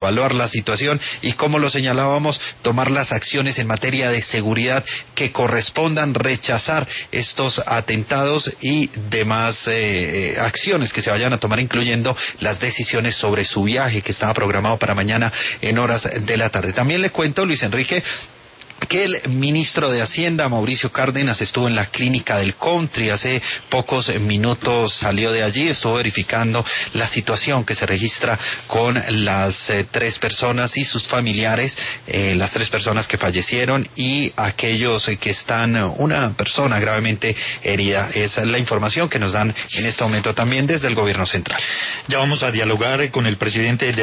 evaluar la situación y, como lo señalábamos, tomar las acciones en materia de seguridad que correspondan, rechazar estos atentados y demás acciones que se vayan a tomar, incluyendo las decisiones sobre su viaje que estaba programado para mañana en horas de la tarde. También le cuento, Luis Enrique, que el ministro de Hacienda, Mauricio Cárdenas, estuvo en la clínica del Country. Hace pocos minutos salió de allí, estuvo verificando la situación que se registra con las 3 personas y sus familiares, las 3 personas que fallecieron y aquellos que están, una persona gravemente herida. Esa es la información que nos dan en este momento también desde el gobierno central. Ya vamos a dialogar con el presidente de